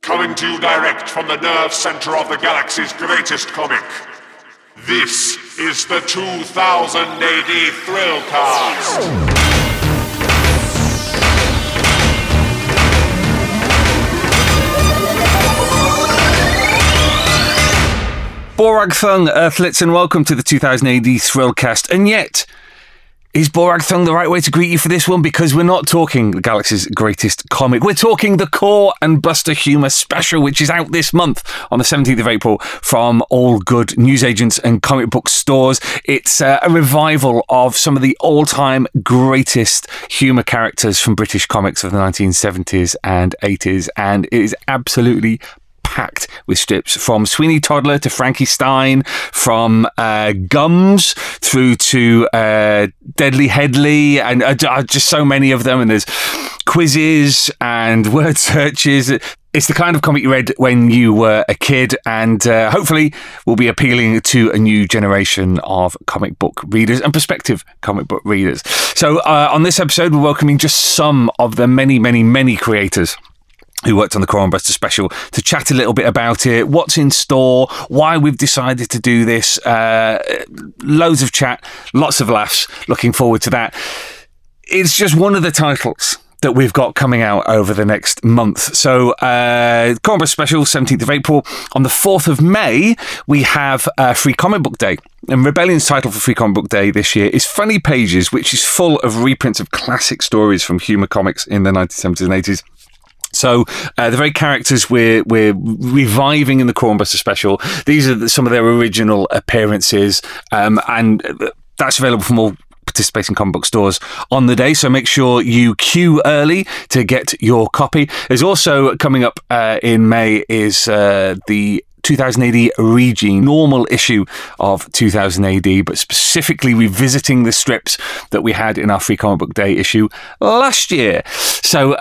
Coming to you direct from the nerve center of the galaxy's greatest comic. This is the 2000 AD Thrillcast. Borag Thung, Earthlets, and welcome to the 2000 AD Thrillcast. And yet, is Borag Thung the right way to greet you for this one? Because we're not talking the galaxy's greatest comic. We're talking the Core and Buster Humour Special, which is out this month on the 17th of April from all good newsagents and comic book stores. It's a revival of some of the all-time greatest humour characters from British comics of the 1970s and 80s, and it is absolutely packed with strips from Sweeney Toddler to Frankie Stein, from Gums through to Deadly Headley, and just so many of them. And there's quizzes and word searches. It's the kind of comic you read when you were a kid, and hopefully will be appealing to a new generation of comic book readers and prospective comic book readers. So on this episode, we're welcoming just some of the many, many, many creators who worked on the Core and Buster special to chat a little bit about it, what's in store, why we've decided to do this. Loads of chat, lots of laughs. Looking forward to that. It's just one of the titles that we've got coming out over the next month. So, Core and Buster special, 17th of April. On the 4th of May, we have Free Comic Book Day. And Rebellion's title for Free Comic Book Day this year is Funny Pages, which is full of reprints of classic stories from humour comics in the 1970s and 80s. So the very characters we're reviving in the Core and Buster special, these are some of their original appearances, and that's available from all participating comic book stores on the day. So make sure you queue early to get your copy. There's also coming up in May is the 2000 AD Regine, normal issue of 2000 AD, but specifically revisiting the strips that we had in our Free Comic Book Day issue last year. So,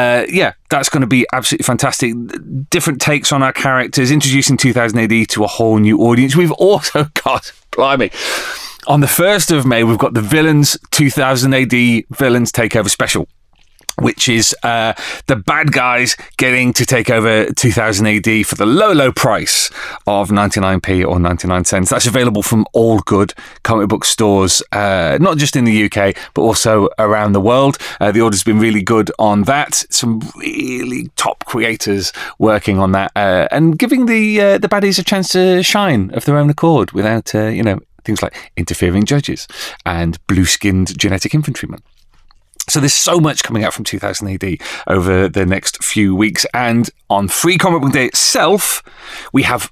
that's going to be absolutely fantastic. Different takes on our characters, introducing 2000 AD to a whole new audience. We've also got, blimey, on the 1st of May, we've got the Villains 2000 AD Villains Takeover Special, which is the bad guys getting to take over 2000 AD for the low, low price of 99p or 99 cents. That's available from all good comic book stores, not just in the UK, but also around the world. The order's been really good on that. Some really top creators working on that and giving the baddies a chance to shine of their own accord without, things like interfering judges and blue-skinned genetic infantrymen. So there's so much coming out from 2000 AD over the next few weeks. And on Free Comic Book Day itself, we have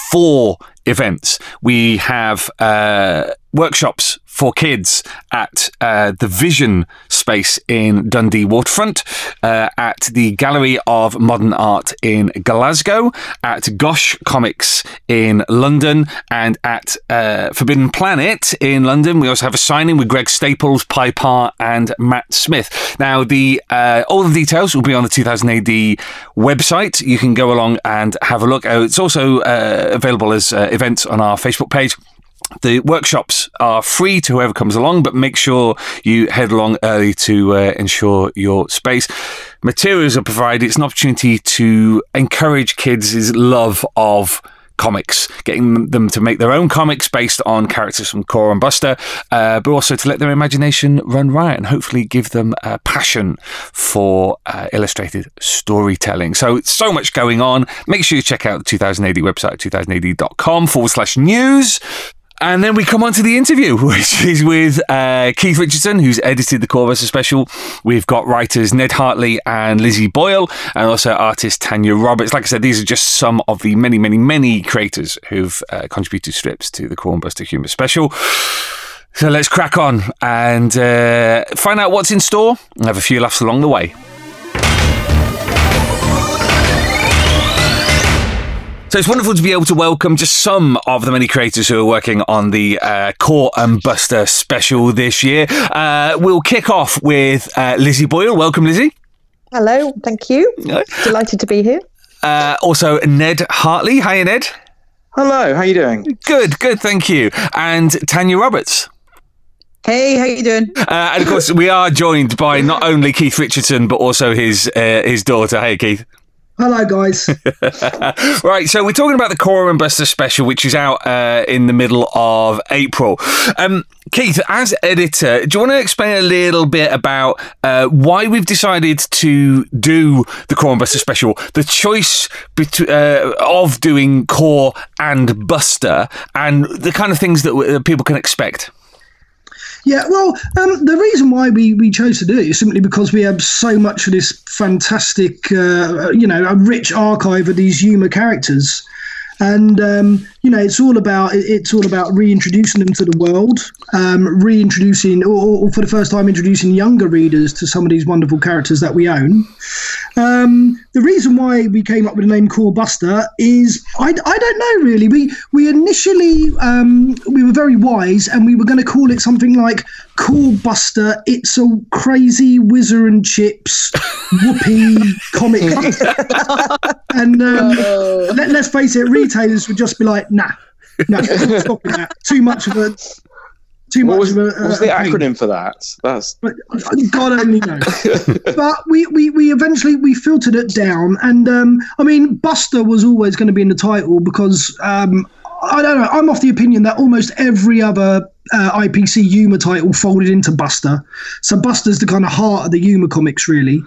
4 events. We have workshops for kids at the Vision space in Dundee Waterfront, at the Gallery of Modern Art in Glasgow, at Gosh Comics in London, and at Forbidden Planet in London. We also have a signing with Greg Staples, Piper, and Matt Smith. Now, all the details will be on the 2000 AD website. You can go along and have a look. It's also available as events on our Facebook page. The workshops are free to whoever comes along, but make sure you head along early to ensure your space. Materials are provided. It's an opportunity to encourage kids' love of comics, getting them to make their own comics based on characters from Core and Buster, but also to let their imagination run riot and hopefully give them a passion for illustrated storytelling. So much going on. Make sure you check out the 2000 AD website, 2000ad.com/news. And then we come on to the interview, which is with Keith Richardson, who's edited the Core Buster special. We've got writers Ned Hartley and Lizzie Boyle, and also artist Tanya Roberts. Like I said, these are just some of the many, many, many creators who've contributed strips to the Core and Buster Humour special. So let's crack on and find out what's in store and have a few laughs along the way. So it's wonderful to be able to welcome just some of the many creators who are working on the Core and Buster special this year. We'll kick off with Lizzie Boyle. Welcome, Lizzie. Hello, thank you. Delighted to be here. Also, Ned Hartley. Hiya, Ned. Hello, how you doing? Good, thank you. And Tanya Roberts. Hey, how you doing? And of course, we are joined by not only Keith Richardson, but also his daughter. Hey, Keith. Hello, guys. Right, so we're talking about the Cora and Buster special, which is out in the middle of April. Keith, as editor, do you want to explain a little bit about why we've decided to do the Cora and Buster special, the choice of doing Cora and Buster, and the kind of things that people can expect? Yeah, well, the reason why we chose to do it is simply because we have so much of this fantastic, a rich archive of these humour characters, and it's all about reintroducing them to the world, reintroducing or for the first time introducing younger readers to some of these wonderful characters that we own. The reason why we came up with the name Cora Buster is I don't know really. We initially we were very wise and we were going to call it something like Cora Buster. It's a crazy Whizzer and Chips whoopee comic, and let's face it, retailers would just be like, no, stop that. Too much of a. What was the acronym for that? God only knows. But we eventually filtered it down, and Buster was always going to be in the title because I don't know. I'm of the opinion that almost every other IPC humour title folded into Buster. So Buster's the kind of heart of the humour comics, really.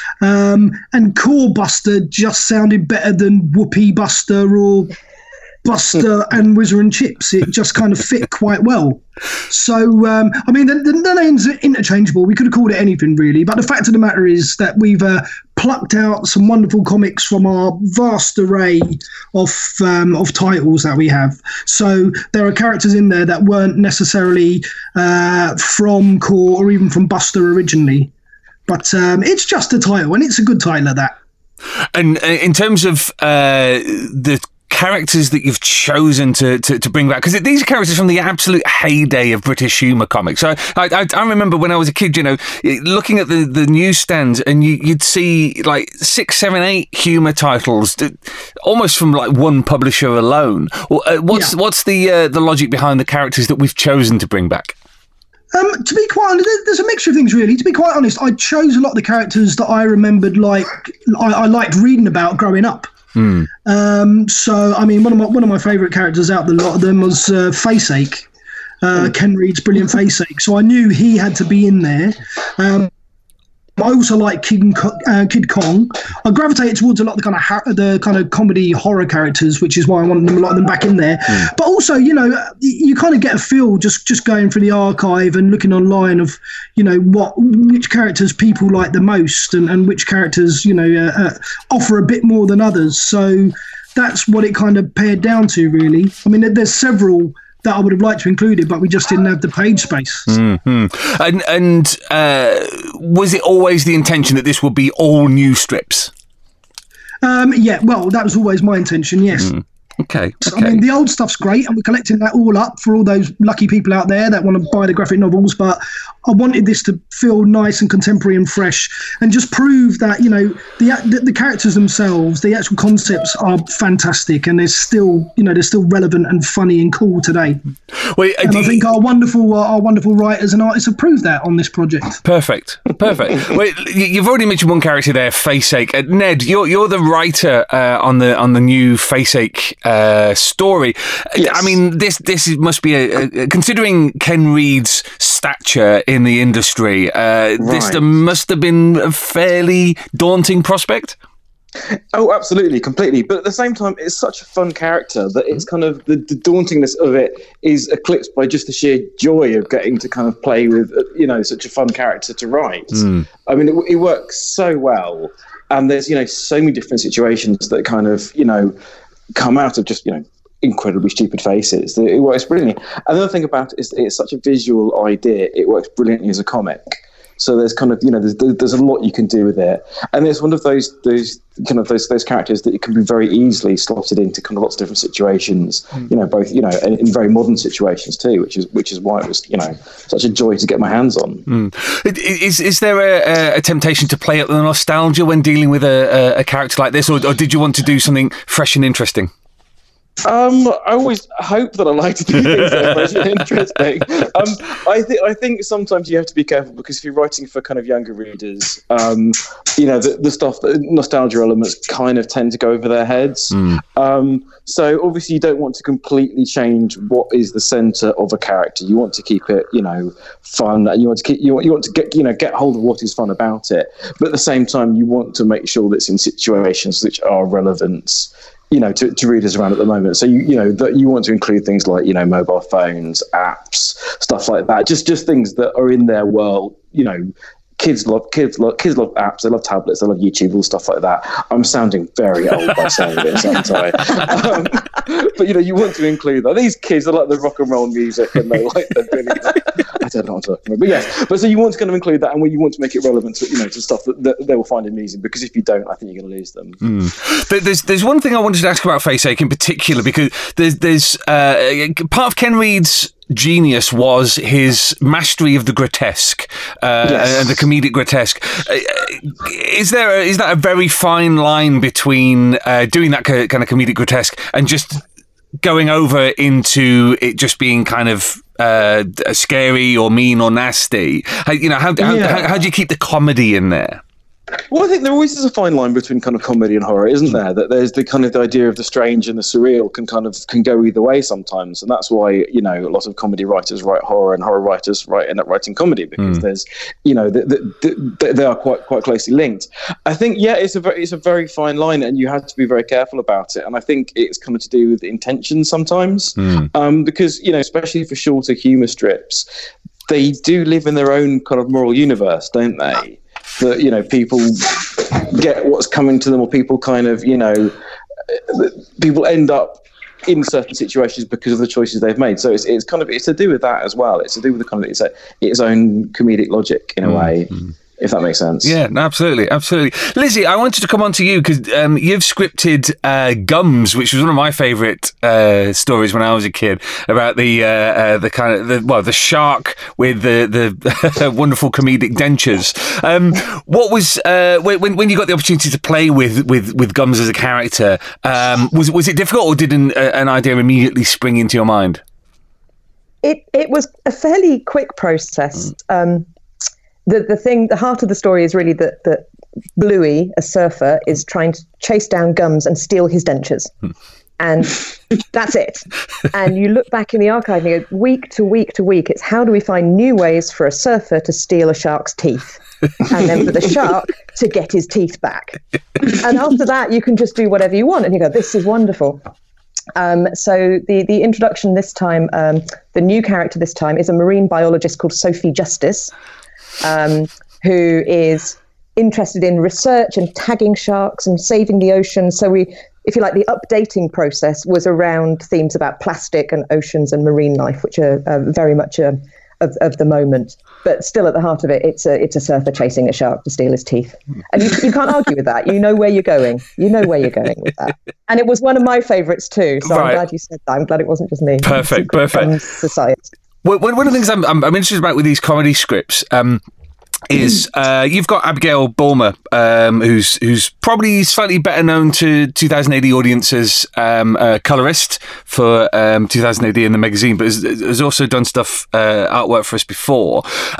And Cora Buster just sounded better than Whoopee Buster or Buster and Whizzer and Chips. It just kind of fit quite well. So, the names are interchangeable. We could have called it anything, really. But the fact of the matter is that we've plucked out some wonderful comics from our vast array of titles that we have. So there are characters in there that weren't necessarily from Cora or even from Buster originally. But it's just a title, and it's a good title at that. And in terms of the characters that you've chosen to bring back, because these are characters from the absolute heyday of British humour comics. So I remember when I was a kid, looking at the newsstands, and you'd see like 6, 7, 8 humour titles, almost from like one publisher alone. What's the logic behind the characters that we've chosen to bring back? To be quite honest, there's a mixture of things, really. To be quite honest, I chose a lot of the characters that I remembered, I liked reading about growing up. So, one of my favourite characters out of the lot of them was Faceache, Ken Reed's brilliant Faceache. So I knew he had to be in there. I also like Kid Kong. I gravitated towards a lot of the kind of comedy horror characters, which is why I wanted a lot of them back in there. But also, you kind of get a feel just going through the archive and looking online of, which characters people like the most and which characters, offer a bit more than others. So that's what it kind of pared down to, really. I mean, there's several that I would have liked to include it, but we just didn't have the page space. Mm-hmm. And was it always the intention that this would be all new strips? Yeah, well, that was always my intention, yes. Okay. The old stuff's great, and we're collecting that all up for all those lucky people out there that want to buy the graphic novels, but I wanted this to feel nice and contemporary and fresh, and just prove that, the characters themselves, the actual concepts are fantastic, and they're still relevant and funny and cool today. Well, and I think our wonderful writers and artists have proved that on this project. Perfect. Well, you've already mentioned one character there, Faceache. Ned, you're the writer on the new Faceache story. Yes. I mean, this must be considering Ken Reed's stature in the industry, this must have been a fairly daunting prospect. Oh, absolutely, completely. But at the same time, it's such a fun character that it's kind of the dauntingness of it is eclipsed by just the sheer joy of getting to kind of play with, such a fun character to write. I mean, it works so well, and there's so many different situations that kind of come out of just incredibly stupid faces. It works brilliantly. Another thing about it is it's such a visual idea. It works brilliantly as a comic. So there's kind of there's a lot you can do with it, and it's one of those characters that it can be very easily slotted into kind of lots of different situations. Both in very modern situations too, which is why it was such a joy to get my hands on. Is there a temptation to play up the nostalgia when dealing with a character like this, or did you want to do something fresh and interesting? I always hope that I like to do things that are very interesting. I think sometimes you have to be careful, because if you're writing for kind of younger readers, the stuff, the nostalgia elements kind of tend to go over their heads. So obviously you don't want to completely change what is the centre of a character. You want to keep it, fun, and you want to get hold of what is fun about it. But at the same time, you want to make sure that it's in situations which are relevant, to readers around at the moment. So that you want to include things like mobile phones, apps, stuff like that. Just things that are in their world. Kids love apps. They love tablets. They love YouTube, all stuff like that. I'm sounding very old by saying this, aren't I? But you want to include that. These kids, they like the rock and roll music, and they like the Billy. I don't know what I'm talking about, but yes. But so you want to kind of include that, and you want to make it relevant to to stuff that they will find amusing. Because if you don't, I think you're going to lose them. But there's one thing I wanted to ask about Faceache in particular, because there's part of Ken Reed's genius was his mastery of the grotesque and the comedic grotesque. Is that a very fine line between doing that kind of comedic grotesque and just going over into it just being kind of scary or mean or nasty? How do you keep the comedy in there? Well, I think there always is a fine line between kind of comedy and horror, isn't there? That there's the kind of the idea of the strange and the surreal can go either way sometimes, and that's why a lot of comedy writers write horror and horror writers end up writing comedy, because there's they are quite closely linked. I think it's a very fine line, and you have to be very careful about it. And I think it's kind of to do with intention sometimes, because especially for shorter humour strips, they do live in their own kind of moral universe, don't they? That people get what's coming to them, or people kind of people end up in certain situations because of the choices they've made. So it's to do with that as well. It's to do with the kind of its own comedic logic in a way. If that makes sense. Yeah, absolutely. Lizzie, I wanted to come on to you because you've scripted Gums, which was one of my favourite stories when I was a kid, about the shark with the wonderful comedic dentures. What was when you got the opportunity to play with Gums as a character? Was it difficult, or did an idea immediately spring into your mind? It was a fairly quick process. The heart of the story is really that Bluey, a surfer, is trying to chase down Gums and steal his dentures. And that's it. And you look back in the archive and you go, week to week to week, it's how do we find new ways for a surfer to steal a shark's teeth? And then for the shark to get his teeth back. And after that, you can just do whatever you want. And you go, this is wonderful. So the introduction this time, the new character this time, is a marine biologist called Sophie Justice, who is interested in research and tagging sharks and saving the ocean. So if you like, the updating process was around themes about plastic and oceans and marine life, which are very much of the moment. But still, at the heart of it, it's a surfer chasing a shark to steal his teeth. And you can't argue with that. You know where you're going. You know where you're going with that. And it was one of my favourites too. So right. I'm glad you said that. I'm glad it wasn't just me. Perfect. Society. One of the things I'm interested about with these comedy scripts is you've got Abigail Bulmer, who's probably slightly better known to 2000 AD audiences, colorist for 2000 AD in the magazine, but has also done stuff, artwork for us before.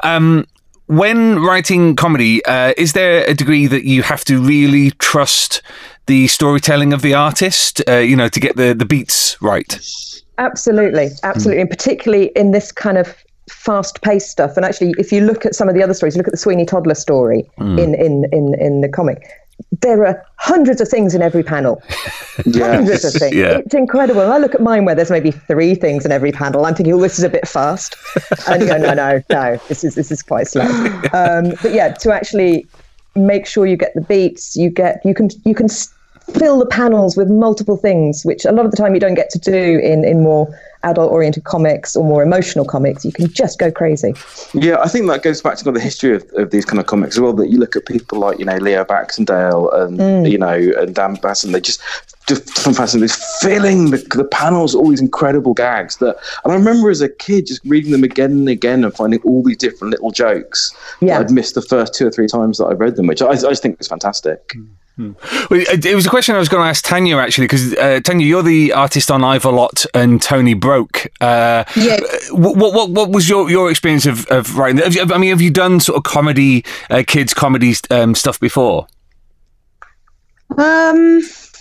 When writing comedy, is there a degree that you have to really trust the storytelling of the artist, to get the beats right? Absolutely. And particularly in this kind of fast-paced stuff. And actually, if you look at some of the other stories, look at the Sweeney Toddler story in the comic, there are hundreds of things in every panel. Hundreds of things. Yeah. It's incredible. And I look at mine where there's maybe 3 things in every panel. I'm thinking, this is a bit fast. And you go, no, this is quite slow. But yeah, to actually make sure you get the beats, you can fill the panels with multiple things, which a lot of the time you don't get to do in more adult-oriented comics or more emotional comics. You can just go crazy. Yeah, I think that goes back to the history of these kind of comics as well, that you look at people like, Leo Baxendale and, and Dan Basson, they just fascinating, filling the panels, all these incredible gags and I remember as a kid just reading them again and again and finding all these different little jokes that I'd missed the first 2 or 3 times that I read them, which I just think is fantastic. Well, it was a question I was going to ask Tanya, actually, because Tanya, you're the artist on Ivolot and Tony Broke. Yeah. What was your experience of writing? Have you done sort of comedy, kids comedy stuff before? I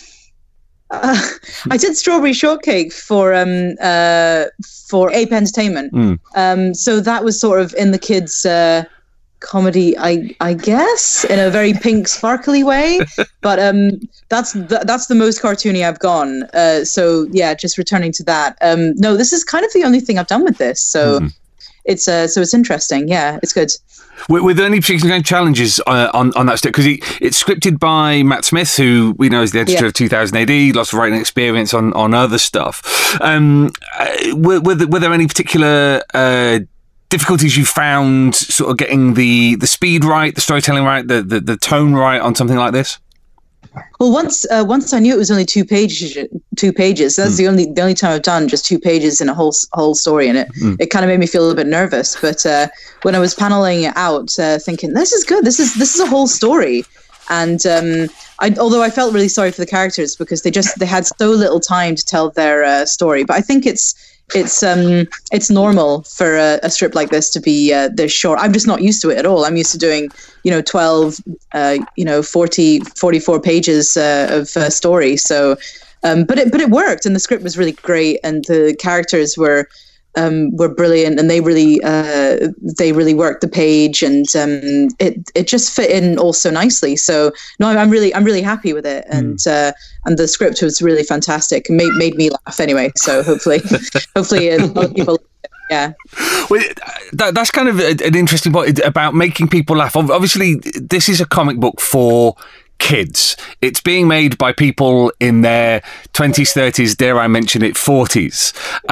did Strawberry Shortcake for Ape Entertainment. So that was sort of in the kids' comedy, I guess, in a very pink, sparkly way. But that's the most cartoony I've gone. So yeah, just returning to that. No, this is kind of the only thing I've done with this. So it's interesting. Yeah, it's good. Were there any particular kind of challenges on that stuff? Because it's scripted by Matt Smith, who we know is the editor of 2000 AD, lots of writing experience on other stuff. Were there any particular difficulties you found sort of getting the speed right, the storytelling right, the tone right on something like this? Well, once I knew it was only 2 pages. That's the only time I've done just 2 pages in a whole story, and it kind of made me feel a bit nervous. But when I was paneling it out, thinking this is good, this is a whole story, and although I felt really sorry for the characters because they had so little time to tell their story, but I think it's normal for a strip like this to be this short. I'm just not used to it at all. I'm used to doing 12 40 44 pages of story. So but it worked, and the script was really great, and the characters were brilliant, and they really worked the page, and it just fit in all so nicely. So no, I'm really happy with it, and the script was really fantastic and made me laugh anyway. So hopefully a lot of people. Yeah. Well, that's kind of an interesting point about making people laugh. Obviously, this is a comic book for kids. It's being made by people in their 20s, 30s, dare I mention it, 40s.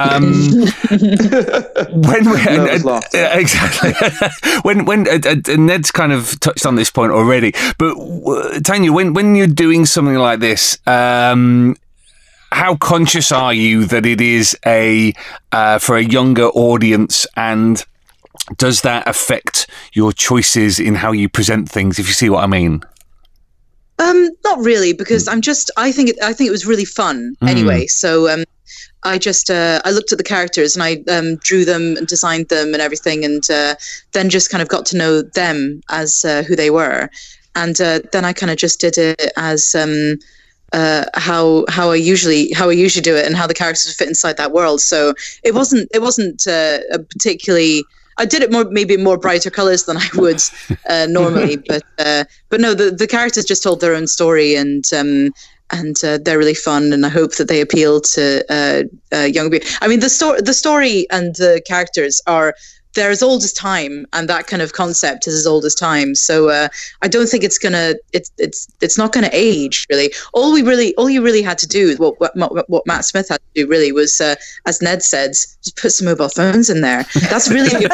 Exactly. when Ned's kind of touched on this point already, but Tanya, when you're doing something like this, how conscious are you that it is for a younger audience, and does that affect your choices in how you present things, if you see what I mean? Not really, because I think it was really fun anyway. So I looked at the characters, and I drew them and designed them and everything, and then just kind of got to know them as who they were, and then I kind of just did it as how I usually do it, and how the characters fit inside that world. So it wasn't a particularly. I did it maybe more brighter colors than I would normally, but no, the characters just told their own story, and they're really fun, and I hope that they appeal to young people. I mean, the story and the characters they're as old as time, and that kind of concept is as old as time. So I don't think it's not gonna age really. All you really had to do, what Matt Smith had to do really was, as Ned said, just put some mobile phones in there. That's really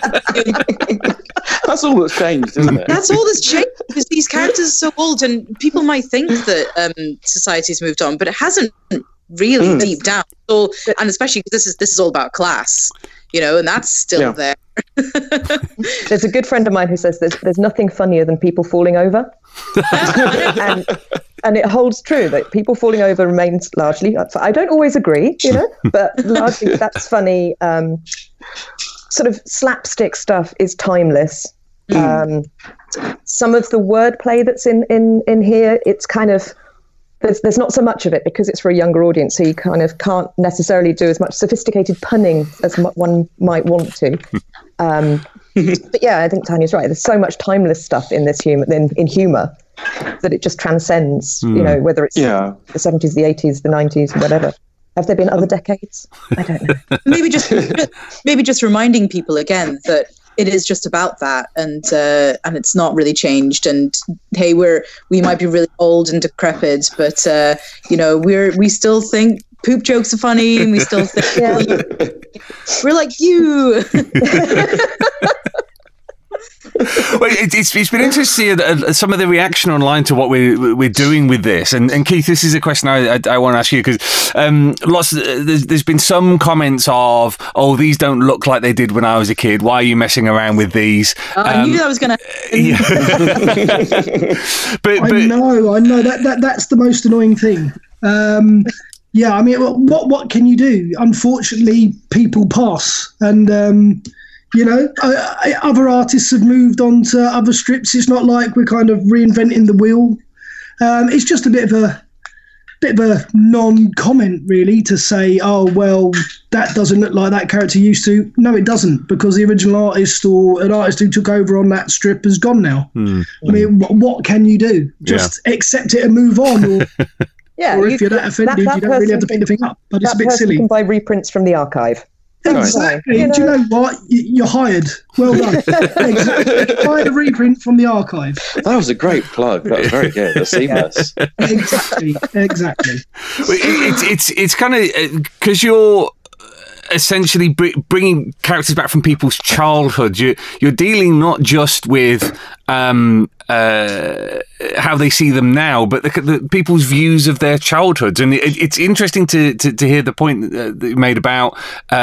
that's all that's changed, isn't it? That's all that's changed, because these characters are so old, and people might think that society's moved on, but it hasn't really deep down. So, and especially because this is all about class. And that's still there. There's a good friend of mine who says there's nothing funnier than people falling over. and it holds true that people falling over remains largely. I don't always agree, but largely that's funny. Sort of slapstick stuff is timeless. Some of the wordplay that's in here, it's kind of. There's not so much of it because it's for a younger audience, so you kind of can't necessarily do as much sophisticated punning as one might want to. But yeah, I think Tanya's right. There's so much timeless stuff in this humor that it just transcends. Whether it's the 70s, the 80s, the 90s, whatever. Have there been other decades? I don't know. maybe just reminding people again that it is just about that, and it's not really changed. And hey, we might be really old and decrepit, but we still think poop jokes are funny, and we still think we're like you. Well, it's been interesting to see some of the reaction online to what we're doing with this. And Keith, this is a question I want to ask you, because there's been some comments of, oh, these don't look like they did when I was a kid. Why are you messing around with these? I knew that was going to. Yeah. but I know that's the most annoying thing. Yeah, I mean, what can you do? Unfortunately, people pass, and other artists have moved on to other strips. It's not like we're kind of reinventing the wheel. It's just a bit of a non-comment, really, to say, oh well, that doesn't look like that character used to. No, it doesn't, because the original artist or an artist who took over on that strip is gone now. I mean, what can you do? Just accept it and move on, or. Yeah, or if you're that offended, you don't really have to pick the thing up. But it's a bit silly. You can buy reprints from the archive. Exactly. Do you know what? You're hired. Well done. Exactly. Buy a reprint from the archive. That was a great plug. That was very good. That's seamless. Exactly. It's kind of because you're essentially bringing characters back from people's childhood. You're dealing not just with how they see them now, but the people's views of their childhoods. And it's interesting to hear the point that you made about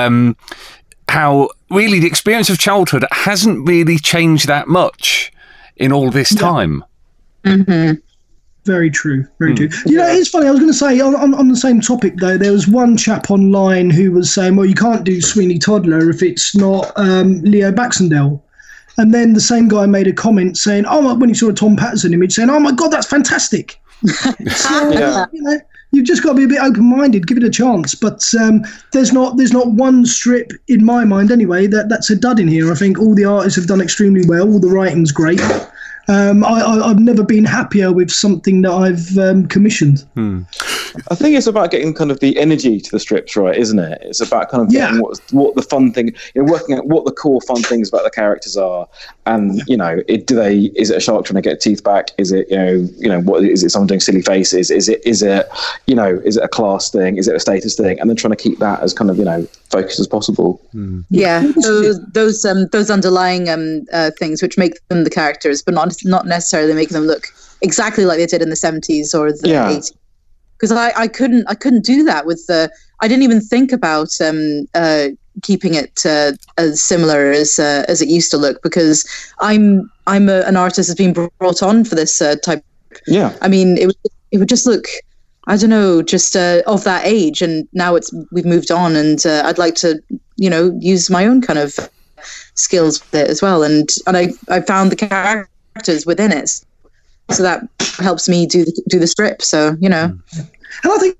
how really the experience of childhood hasn't really changed that much in all this time. Mm-hmm. Very true. You know, it's funny. I was going to say on the same topic though. There was one chap online who was saying, "Well, you can't do Sweeney Toddler if it's not Leo Baxendale." And then the same guy made a comment saying, "Oh," when he saw a Tom Patterson image, saying, "Oh my God, that's fantastic." So, you know, you've just got to be a bit open-minded. Give it a chance. But there's not one strip in my mind anyway that's a dud in here. I think all the artists have done extremely well. All the writing's great. I've never been happier with something that I've commissioned. I think it's about getting kind of the energy to the strips right, isn't it? It's about kind of getting what the fun thing, working out what the core fun things about the characters are, and is it a shark trying to get teeth back? Is it what is it? Someone doing silly faces? Is it is it a class thing? Is it a status thing? And then trying to keep that as kind of focused as possible. Yeah, those underlying things which make them the characters, but not necessarily make them look exactly like they did in the 70s or the 80s. Because I couldn't do that with I didn't even think about keeping it as similar as it used to look, because I'm an artist that's been brought on for this type. Yeah, I mean it would just look, I don't know, just of that age, and now we've moved on, and I'd like to use my own kind of skills with it as well, and I found the characters within it, so that helps me do the strip. So and I think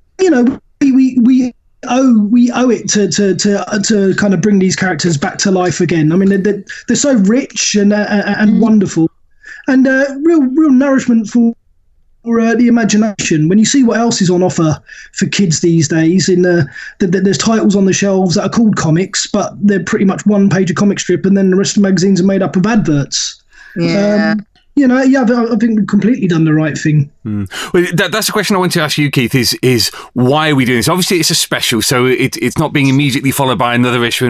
we owe it to kind of bring these characters back to life again. I mean they're so rich and wonderful, and real nourishment for the imagination. When you see what else is on offer for kids these days, there's titles on the shelves that are called comics, but they're pretty much one page of comic strip, and then the rest of the magazines are made up of adverts. Yeah. I think we've completely done the right thing. Well, that's the question I want to ask you, Keith, is why are we doing this? Obviously, it's a special, so it's not being immediately followed by another issue.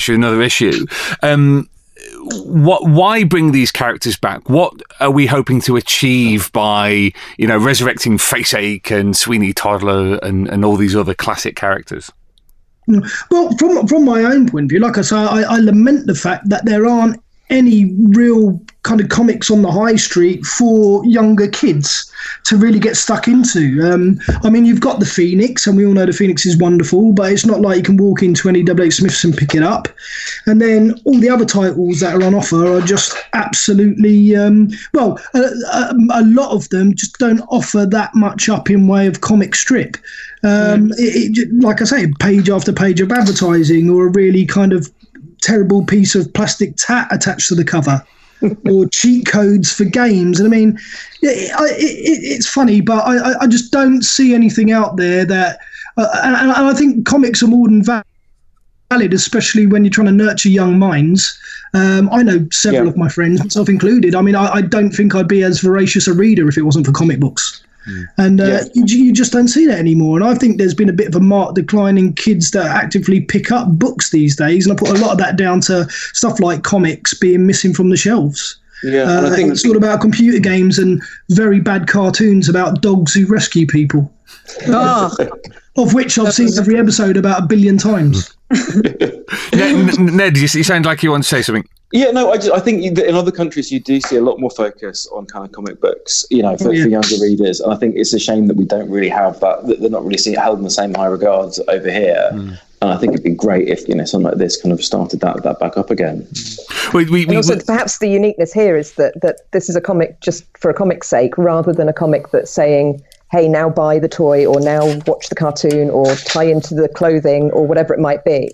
Why bring these characters back? What are we hoping to achieve by, resurrecting Faceache and Sweeney Toddler and all these other classic characters? Well, from my own point of view, like I say, I lament the fact that there aren't any real kind of comics on the high street for younger kids to really get stuck into. I mean, you've got the Phoenix, and we all know the Phoenix is wonderful, but it's not like you can walk into any W.H. Smiths and pick it up. And then all the other titles that are on offer are just absolutely, a lot of them just don't offer that much up in way of comic strip. Like I say, page after page of advertising, or a really kind of terrible piece of plastic tat attached to the cover, or cheat codes for games. And I mean, it's funny, but I just don't see anything out there that and I think comics are more than valid, especially when you're trying to nurture young minds. I know several of my friends, myself included. I mean, I don't think I'd be as voracious a reader if it wasn't for comic books. And you just don't see that anymore. And I think there's been a bit of a marked decline in kids that actively pick up books these days. And I put a lot of that down to stuff like comics being missing from the shelves. Yeah, and I think it's all about computer games and very bad cartoons about dogs who rescue people. Of which I've seen every episode about 1 billion times. Ned, you sound like you want to say something. Yeah, no, I think that in other countries you do see a lot more focus on kind of comic books, for younger readers. And I think it's a shame that we don't really have that they're not really held in the same high regards over here. And I think it'd be great if something like this kind of started that back up again. And also, perhaps the uniqueness here is that this is a comic just for a comic's sake, rather than a comic that's saying, hey, now buy the toy, or now watch the cartoon, or tie into the clothing, or whatever it might be.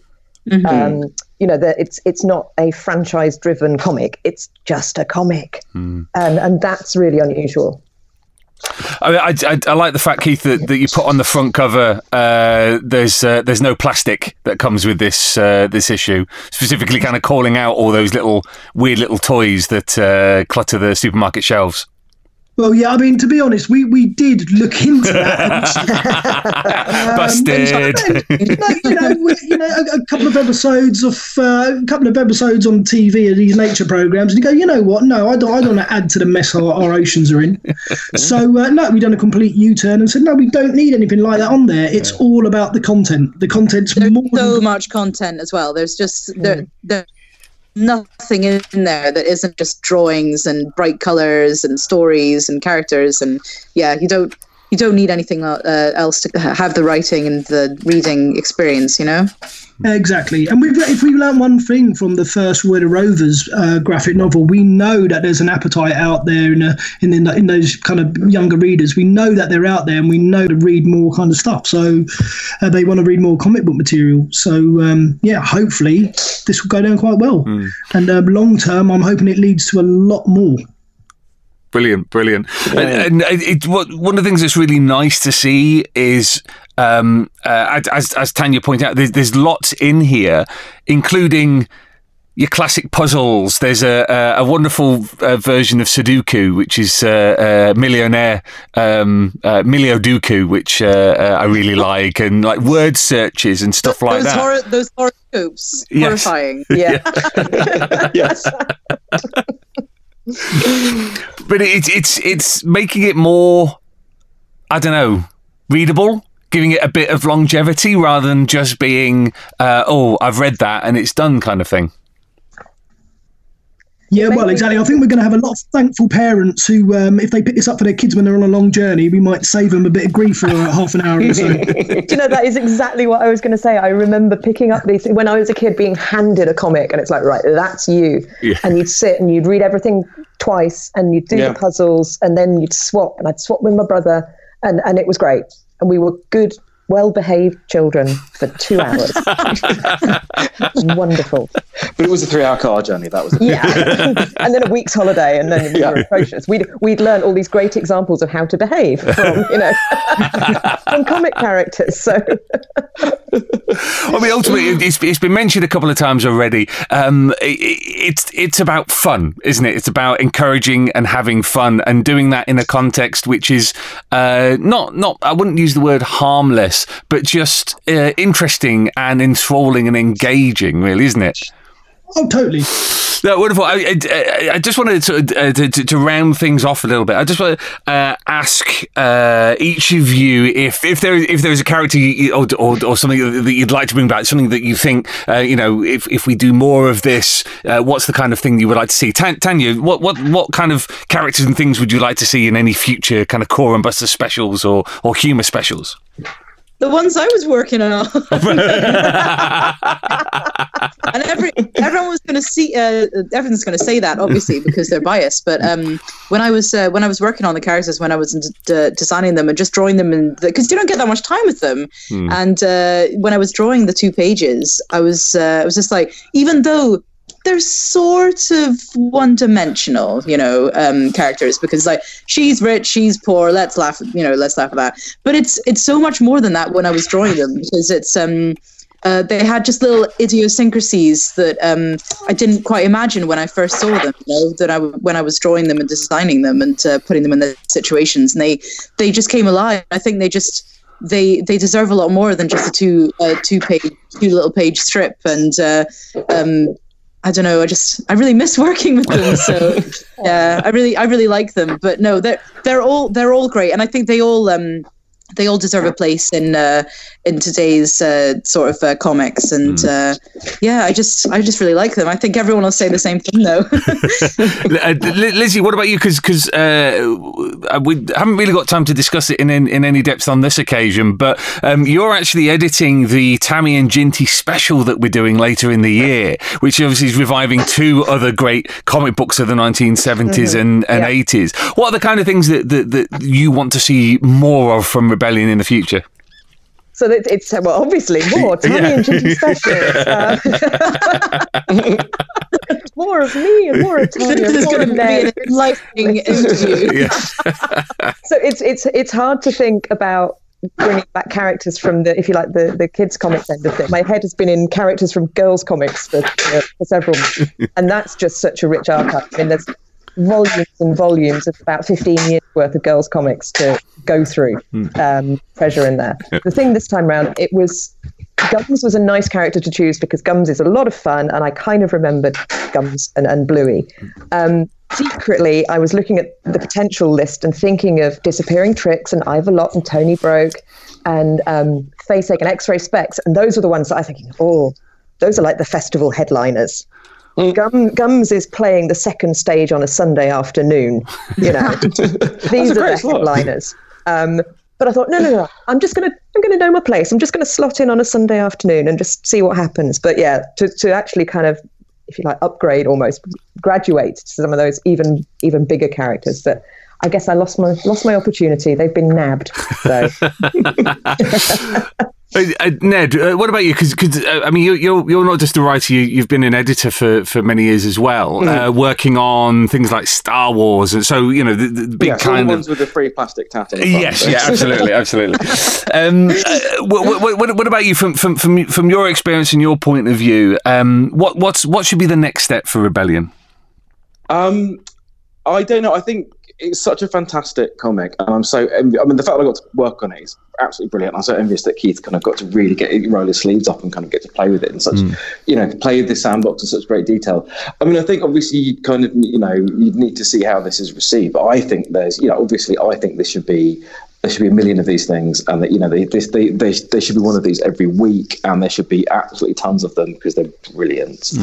It's not a franchise-driven comic. It's just a comic, and that's really unusual. I like the fact, Keith, that you put on the front cover. There's no plastic that comes with this issue, specifically kind of calling out all those weird little toys that clutter the supermarket shelves. Well, yeah, I mean, to be honest, we did look into that. Busted. A couple of episodes on TV of these nature programs, and you go, you know what? No, I don't want to add to the mess our oceans are in. So we done a complete U-turn and said, no, we don't need anything like that on there. It's all about the content. The content's There's more so much content as well. There's just there's nothing in there that isn't just drawings and bright colors and stories and characters, and you don't need anything else to have the writing and the reading experience, Exactly. And if we learn one thing from the first Roy the Rovers graphic novel, we know that there's an appetite out there in those kind of younger readers. We know that they're out there, and we know to read more kind of stuff. So they want to read more comic book material. So hopefully this will go down quite well. And long term, I'm hoping it leads to a lot more. Brilliant. And one of the things that's really nice to see is, as Tanya pointed out, there's lots in here, including your classic puzzles. There's a wonderful version of Sudoku, which is Millionaire Milioduku, which I really like, and like word searches and stuff like that. Those horoscopes, yes. Horrifying. Yeah. Yes. But it's making it more, I don't know, readable, giving it a bit of longevity rather than just being, I've read that and it's done kind of thing. Yeah, well, exactly. I think we're going to have a lot of thankful parents who, if they pick this up for their kids when they're on a long journey, we might save them a bit of grief for half an hour or so. Do you know, that is exactly what I was going to say. I remember picking up these when I was a kid, being handed a comic, and it's like, right, that's you. Yeah. And you'd sit and you'd read everything twice, and you'd do the puzzles, and then you'd swap, and I'd swap with my brother, and it was great. And we were good, well-behaved children for 2 hours. Wonderful. But it was a 3-hour car journey. That was and then a week's holiday, and then we were atrocious. We'd learn all these great examples of how to behave from from comic characters. So I mean, ultimately, it's been mentioned a couple of times already. It's about fun, isn't it? It's about encouraging and having fun, and doing that in a context which is not I wouldn't use the word harmless, but just interesting and enthralling and engaging, really, isn't it? Oh, totally. No, wonderful. I just wanted to round things off a little bit. I just want to ask each of you if there is a character or something that you'd like to bring back, something that you think, if we do more of this, what's the kind of thing you would like to see? Tanya, what kind of characters and things would you like to see in any future kind of Core and Buster specials or humour specials? The ones I was working on. And everyone was going to see. Everyone's going to say that, obviously, because they're biased. But when I was working on the characters, when I was designing them and just drawing them, because you don't get that much time with them. And when I was drawing the 2 pages, I was just like, even though they're sort of one-dimensional, characters, because like, she's rich, she's poor, let's laugh at that. But it's so much more than that when I was drawing them, because it's they had just little idiosyncrasies that I didn't quite imagine when I first saw them. When I was drawing them and designing them and putting them in the situations, and they just came alive. I think they deserve a lot more than just a two little page strip. And I don't know. I really miss working with them. So yeah, I really like them. But no, they're all great, and I think they all deserve a place in today's sort of comics. And yeah, I just really like them. I think everyone will say the same thing, though. Lizzie, what about you? Because we haven't really got time to discuss it in any depth on this occasion, but you're actually editing the Tammy and Ginty special that we're doing later in the year, which obviously is reviving two other great comic books of the 1970s and 80s. What are the kind of things that you want to see more of from Rebellion in the future? So it's obviously more Tammy and Ginty specials. More of me and more of Tammy. This is going to be an enlightening interview. So it's hard to think about bringing back characters from the, if you like, the kids' comics end of it. My head has been in characters from girls' comics for several months, and that's just such a rich archive. I mean, there's volumes and volumes of about 15 years worth of girls' comics to go through. Treasure in there. The thing this time around, Gums was a nice character to choose because Gums is a lot of fun, and I kind of remembered Gums and Bluey. Secretly, I was looking at the potential list and thinking of Disappearing Tricks and Ivor Lott and Tony Broke and Faceache and X-Ray Specs, and those are the ones that I'm thinking, those are like the festival headliners. Gums is playing the second stage on a Sunday afternoon. These are the headliners. But I thought, no. I'm gonna know my place. I'm just gonna slot in on a Sunday afternoon and just see what happens. But yeah, to actually kind of, if you like, upgrade, almost graduate to some of those even bigger characters. But I guess I lost my opportunity. They've been nabbed. So. Ned, what about you? Because I mean, you're not just a writer. You've been an editor for many years as well, working on things like Star Wars, and so the big kind of ones with the free plastic tat on the front. Yes, absolutely. What about you from your experience and your point of view? What should be the next step for Rebellion? I don't know. I think it's such a fantastic comic, and I'm so. I mean, the fact that I got to work on it is absolutely brilliant. I'm so envious that Keith kind of got to really roll his sleeves up and kind of get to play with it in such, play with this sandbox in such great detail. I mean, I think obviously you kind of, you'd need to see how this is received. But I think obviously I think there should be a million of these things, and that there should be one of these every week, and there should be absolutely tons of them because they're brilliant.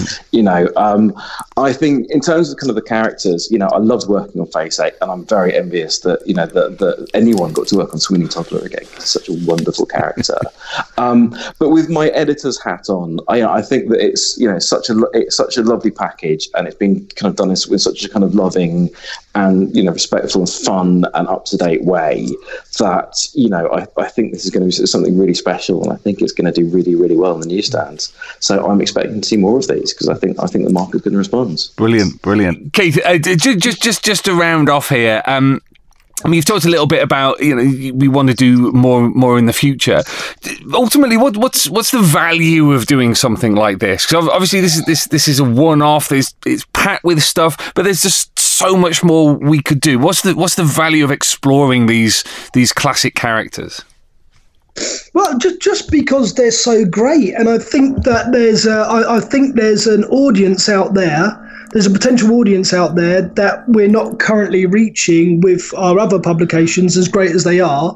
I think in terms of kind of the characters, I loved working on Faceache, and I'm very envious that that anyone got to work on Sweeney Toddler again. It's such a wonderful character. But with my editor's hat on, I think that it's such a lovely package, and it's been kind of done with such a kind of loving and respectful and fun and up to date way that I think this is going to be something really special, and I think it's going to do really, really well in the newsstands. So I'm expecting to see more of these because I think the market's going to respond. Brilliant. Keith, just to round off here. I mean, you've talked a little bit about we want to do more in the future. Ultimately, what's the value of doing something like this? Because obviously this is a one-off. It's packed with stuff, but there's just so much more we could do. What's the value of exploring these classic characters? Well, just because they're so great, and I think that there's an audience out there. There's a potential audience out there that we're not currently reaching with our other publications, as great as they are.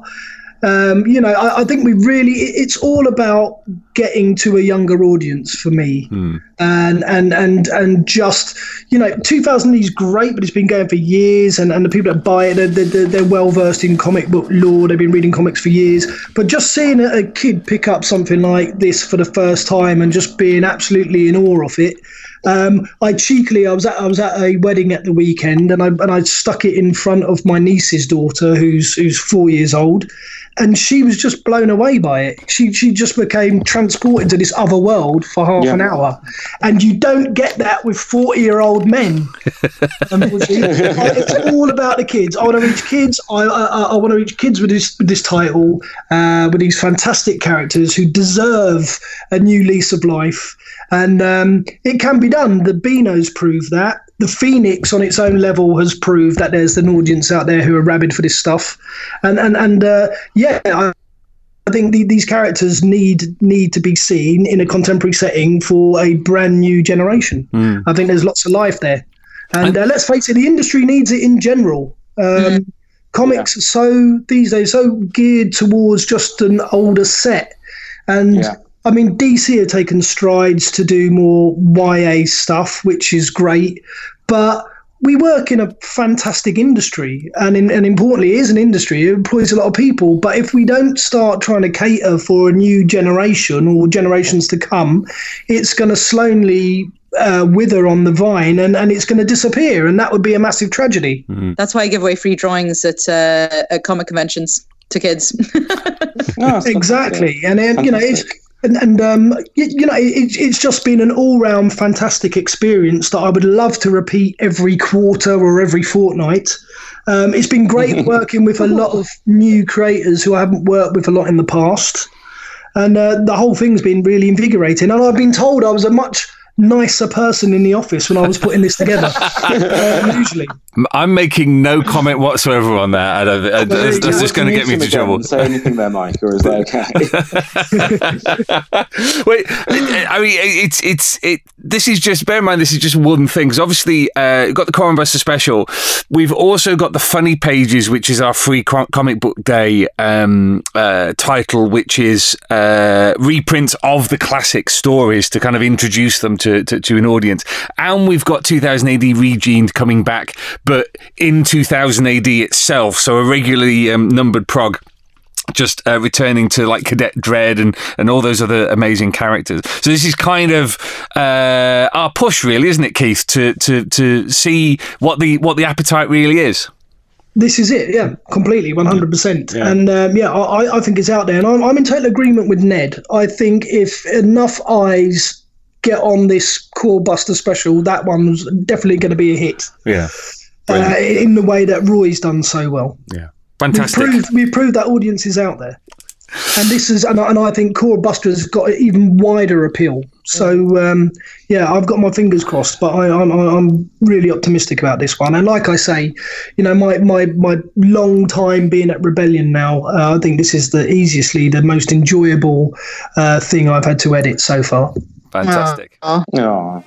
I think it's all about getting to a younger audience for me. And just, 2000 is great, but it's been going for years, and the people that buy it, they're well versed in comic book lore. They've been reading comics for years. But just seeing a kid pick up something like this for the first time and just being absolutely in awe of it. I was at a wedding at the weekend, and I stuck it in front of my niece's daughter, who's 4 years old, and she was just blown away by it. She just became transported to this other world for half an hour, and you don't get that with 40-year-old men. It's all about the kids. I want to reach kids. I want to reach kids with this title, with these fantastic characters who deserve a new lease of life. And it can be done. The Beanos prove that. The Phoenix on its own level has proved that there's an audience out there who are rabid for this stuff. I think these characters need to be seen in a contemporary setting for a brand new generation. I think there's lots of life there. And let's face it, the industry needs it in general. Comics are these days so geared towards just an older set. And I mean, DC have taken strides to do more YA stuff, which is great. But we work in a fantastic industry, and importantly, it is an industry. It employs a lot of people. But if we don't start trying to cater for a new generation or generations to come, it's going to slowly wither on the vine, and it's going to disappear, and that would be a massive tragedy. That's why I give away free drawings at comic conventions to kids. Exactly, and you know, it's just been an all-round fantastic experience that I would love to repeat every quarter or every fortnight. It's been great working with a lot of new creators who I haven't worked with a lot in the past, and the whole thing's been really invigorating. And I've been told I was a much nicer person in the office when I was putting this together. Usually, I'm making no comment whatsoever on that. That's just going to get me into trouble. Say anything there, Mike, or is that okay? Wait, I mean, it's this is just, bear in mind, this is just one thing. Because obviously, we've got the Core and Buster special. We've also got the Funny Pages, which is our free comic book day title, which is reprints of the classic stories to kind of introduce them to an audience. And we've got 2000 AD Regened coming back, but in 2000 AD itself, so a regularly numbered prog, just returning to like Cadet Dread and all those other amazing characters. So this is kind of our push, really, isn't it, Keith, to see what the appetite really is. This is it, yeah, completely, 100%. Yeah. And I think it's out there, and I'm in total agreement with Ned. I think if enough eyes get on this Core Buster special, that one's definitely going to be a hit. Yeah. In the way that Roy's done so well. Yeah. Fantastic. We've proved that audience is out there. And this is, and I think Core Buster has got an even wider appeal. So, I've got my fingers crossed, but I'm really optimistic about this one. And like I say, you know, my long time being at Rebellion now, I think this is the most enjoyable thing I've had to edit so far. Fantastic. Aww.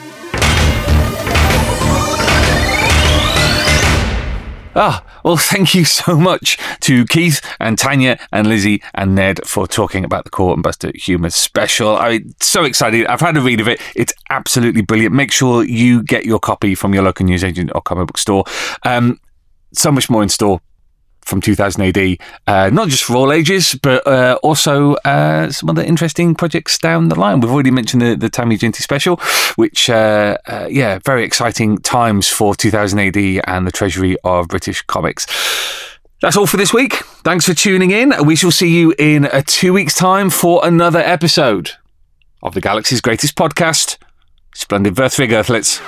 Well, thank you so much to Keith and Tanya and Lizzie and Ned for talking about the Core and Buster Humour special. I'm so excited. I've had a read of it. It's absolutely brilliant. Make sure you get your copy from your local newsagent or comic book store. So much more in store from 2000 AD, not just for all ages, but also some other interesting projects down the line. We've already mentioned the Tammy Ginty special, which, very exciting times for 2000 AD and the treasury of British comics. That's all for this week. Thanks for tuning in. We shall see you in 2 weeks' time for another episode of the Galaxy's Greatest Podcast, Splendid Verthvig Earthlets.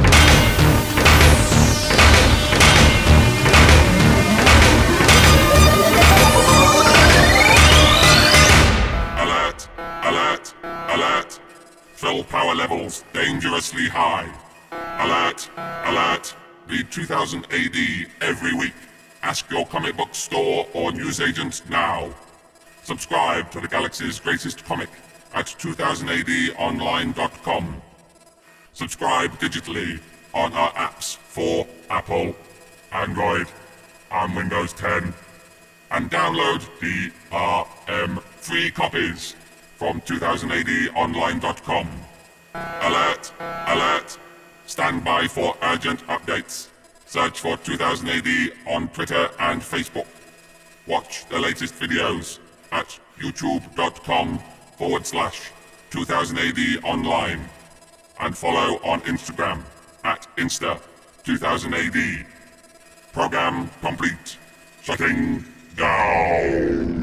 Fill power levels dangerously high. Alert, alert. Read 2000 AD every week. Ask your comic book store or newsagent now. Subscribe to the Galaxy's Greatest Comic at 2000ADonline.com. Subscribe digitally on our apps for Apple, Android, and Windows 10. And download DRM free copies from 2000ADonline.com. Alert, alert. Stand by for urgent updates. Search for 2000 AD on Twitter and Facebook. Watch the latest videos at youtube.com/2000 AD online. And follow on Instagram at Insta2000 AD. Program complete. Shutting down.